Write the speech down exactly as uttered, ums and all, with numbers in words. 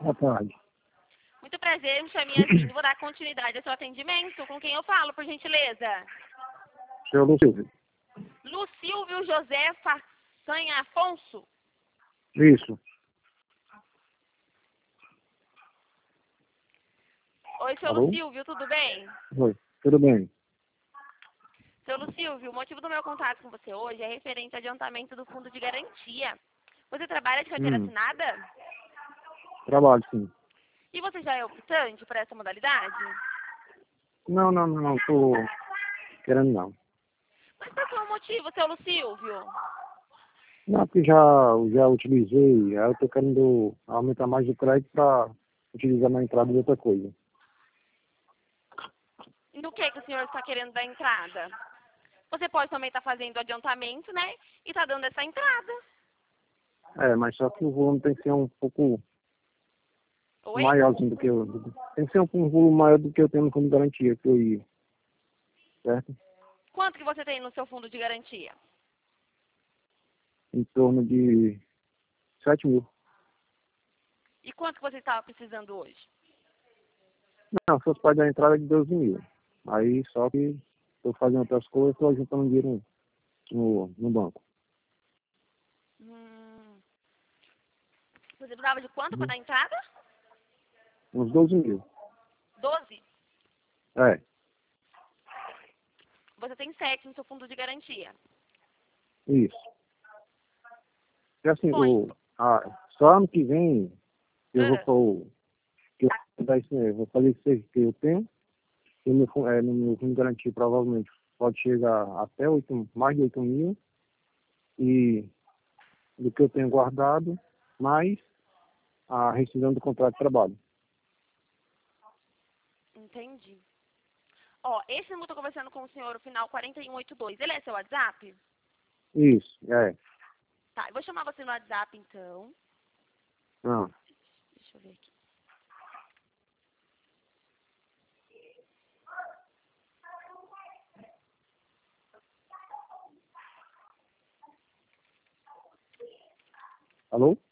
Boa tarde. Muito prazer, me chamo Yasmin. Vou dar continuidade ao seu atendimento. Com quem eu falo, por gentileza? Seu Lucílio. Lucílvio José Façanha Afonso. Isso. Oi, seu Alô? Lucílvio, tudo bem? Oi. Tudo bem? Seu Lucílvio, o motivo do meu contato com você hoje é referente ao adiantamento do fundo de garantia. Você trabalha de carteira Hum, assinada? trabalho, sim. E você já é optante por essa modalidade? Não, não, não, tô querendo não. Mas qual que é o motivo, seu Lucílvio? Não, porque já, já utilizei, aí eu tô querendo aumentar mais o crédito para utilizar na entrada de outra coisa. No que, que o senhor está querendo dar entrada? Você pode também estar fazendo adiantamento, né? E está dando essa entrada. É, mas só que o volume tem que ser um pouco Oi? maiorzinho do que eu. Tem que ser um, um volume maior do que eu tenho como garantia que eu ia. Certo? Quanto que você tem no seu fundo de garantia? Em torno de sete mil. E quanto que você estava precisando hoje? Não, se fosse para dar entrada de doze mil. Aí só que estou fazendo outras coisas, estou juntando dinheiro no, no banco. Hum, você precisava de quanto para Uhum. dar entrada? Uns doze mil. Doze. É, Você tem sete no seu fundo de garantia. isso. E assim, Bom, o, a, só ano que vem eu vou, ah, pôr- que eu, vou dar esse- eu vou fazer isso que eu tenho. E no, fu- é, no meu fundo de garantia provavelmente pode chegar até oito mais de oito mil. E do que eu tenho guardado, mais a rescisão do contrato de trabalho. entendi. Ó, esse número que eu tô conversando com o senhor, o final quatro um oito dois, ele é seu WhatsApp? Isso, é. Tá, eu vou chamar você no WhatsApp, então. Não. Deixa eu ver aqui. Alô?